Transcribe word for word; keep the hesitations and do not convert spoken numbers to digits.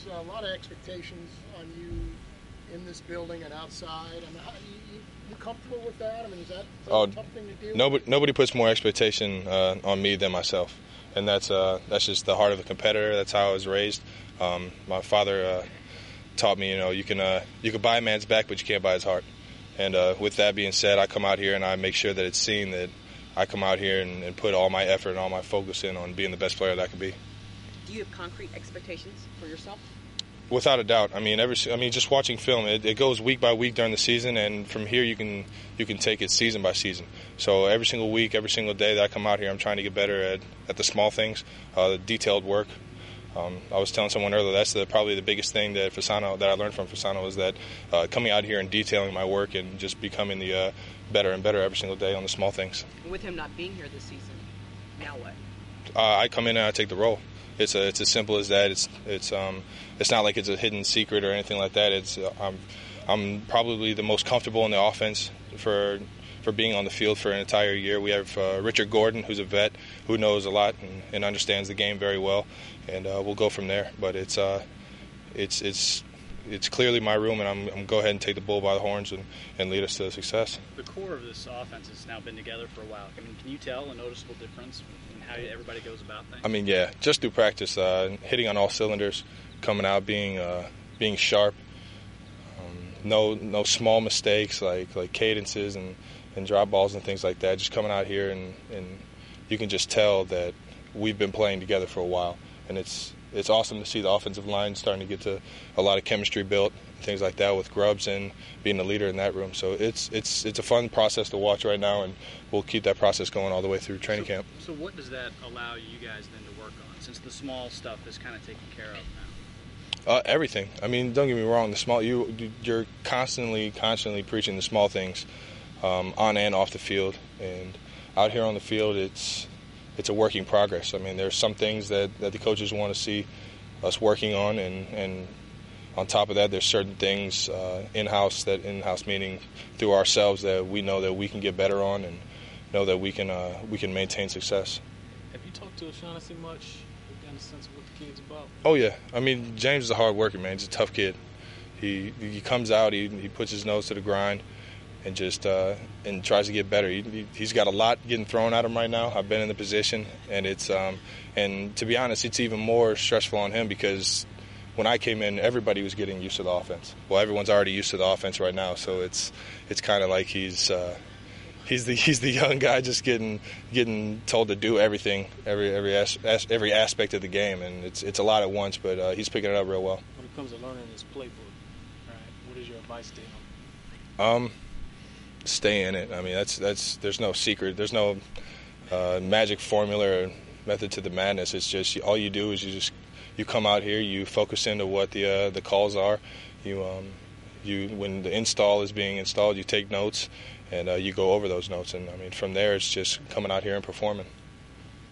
there's a lot of expectations on you in this building and outside. I mean, how, you, you comfortable with that? I mean, is that, is that oh, a tough thing to do? Nobody, nobody puts more expectation uh, on me than myself, and that's uh, that's just the heart of a competitor. That's how I was raised. Um, my father uh, taught me, you know, you can uh, you can buy a man's back, but you can't buy his heart. And uh, with that being said, I come out here and I make sure that it's seen that I come out here and, and put all my effort and all my focus in on being the best player that I can be. Do you have concrete expectations for yourself? Without a doubt. I mean, every I mean, just watching film, it, it goes week by week during the season, and from here you can you can take it season by season. So every single week, every single day that I come out here, I'm trying to get better at, at the small things, uh, the detailed work. Um, I was telling someone earlier that's the, probably the biggest thing that Fasano that I learned from Fasano is that uh, coming out here and detailing my work and just becoming the uh, better and better every single day on the small things. With him not being here this season, now what? Uh, I come in and I take the role. It's a, it's as simple as that. It's it's um it's not like it's a hidden secret or anything like that. It's uh, I'm I'm probably the most comfortable in the offense for for being on the field for an entire year. We have uh, Richard Gordon, who's a vet who knows a lot and, and understands the game very well, and uh, we'll go from there. But it's uh it's it's it's clearly my room, and I'm, I'm going to go ahead and take the bull by the horns and, and lead us to success. The core of this offense has now been together for a while. I mean, can you tell a noticeable difference in how everybody goes about things? I mean, yeah, just through practice, uh, hitting on all cylinders, coming out, being uh, being sharp, um, no no small mistakes like like cadences and, and drop balls and things like that. Just coming out here and, and you can just tell that we've been playing together for a while, and it's it's awesome to see the offensive line starting to get to a lot of chemistry built, and things like that with Grubbs and being the leader in that room. So it's it's it's a fun process to watch right now, and we'll keep that process going all the way through training so, camp. So what does that allow you guys then to work on, since the small stuff is kind of taken care of now? Uh, everything. I mean, don't get me wrong. The small you you're constantly constantly preaching the small things um, on and off the field, and out here on the field, it's it's a work in progress. I mean, there's some things that, that the coaches want to see us working on, and, and on top of that, there's certain things uh, in-house, that in-house meaning through ourselves, that we know that we can get better on and know that we can uh, we can maintain success. Have you talked to O'Shaughnessy much? You've gotten a sense of what the kid's about? Oh, yeah. I mean, James is a hard worker, man. He's a tough kid. He he comes out, he, he puts his nose to the grind, and just uh, and tries to get better. He, he's got a lot getting thrown at him right now. I've been in the position, and it's um, and to be honest, it's even more stressful on him because when I came in, everybody was getting used to the offense. Well, everyone's already used to the offense right now, so it's it's kind of like he's uh, he's the he's the young guy just getting getting told to do everything, every every as, as, every aspect of the game, and it's it's a lot at once. But uh, he's picking it up real well. When it comes to learning this playbook, right? What is your advice to him? Um. Stay in it. I mean, that's that's. There's no secret. There's no uh, magic formula or method to the madness. It's just all you do is you just you come out here, you focus into what the uh, the calls are. You um, you when the install is being installed, you take notes and uh, you go over those notes. And I mean, from there, it's just coming out here and performing.